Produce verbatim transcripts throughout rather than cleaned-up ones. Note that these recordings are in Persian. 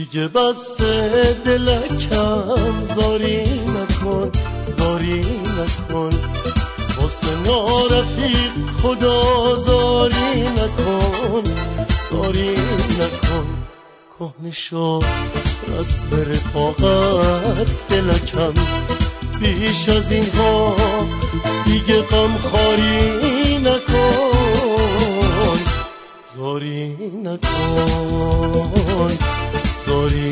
دیگه بس دلکم زاری نکن زاری نکن واسه نارفیق خدا زاری نکن زاری نکن کهنه شد رسم رفاقت دلکم بیش از اینها دیگه غمخواری نکن زاری نکن زاری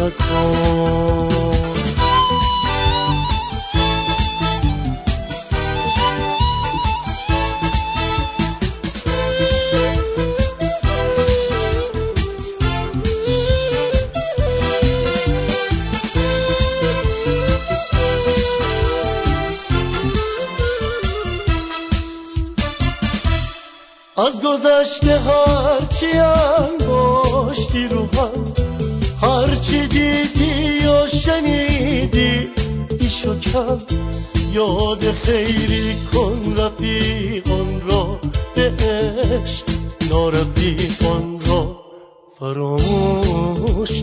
نکن از گذشته هرچی انباشتی رو هم هرچی دیدی یا شنیدی بیشو کم یاد خیری کن رفیقان را به عشق نارفیقان را فراموش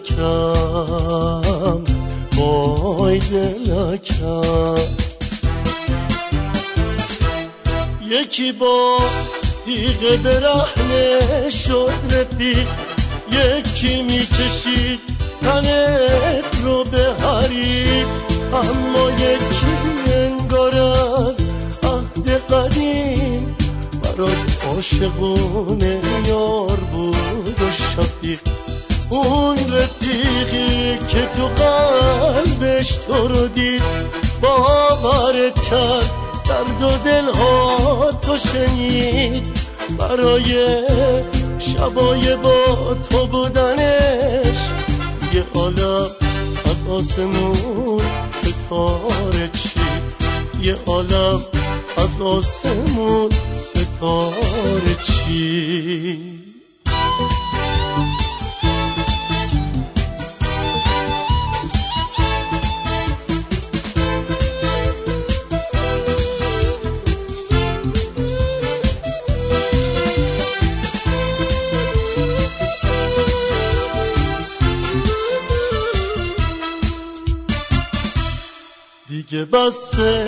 دلکم وای دلکم یکی با دیگه برهنه شد رفیق یکی میکشید تنت رو به حریق اما یکی انگار از عهد قدیم برات عاشقونه یار بود و شفیق اون رفیقی که تو قلبش تو رو دید باورت کرد درد و دلها تو شنید برای شبای با تو بودنش یه عالم از آسمون ستاره چید یه عالم از آسمون ستاره چید دیگه بس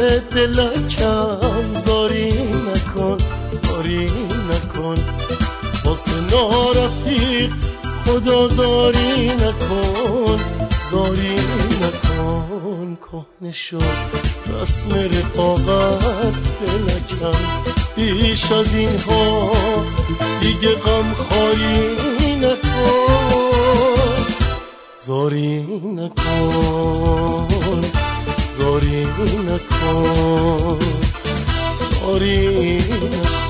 دلکم زاری نکن زاری نکن واسه نارفیق خدا زاری نکن زاری نکن کهنه شد رسم رفاقت دلکم بیش از اینها دیگه غمخواری نکن زاری نکن زاری نکن زاری نکن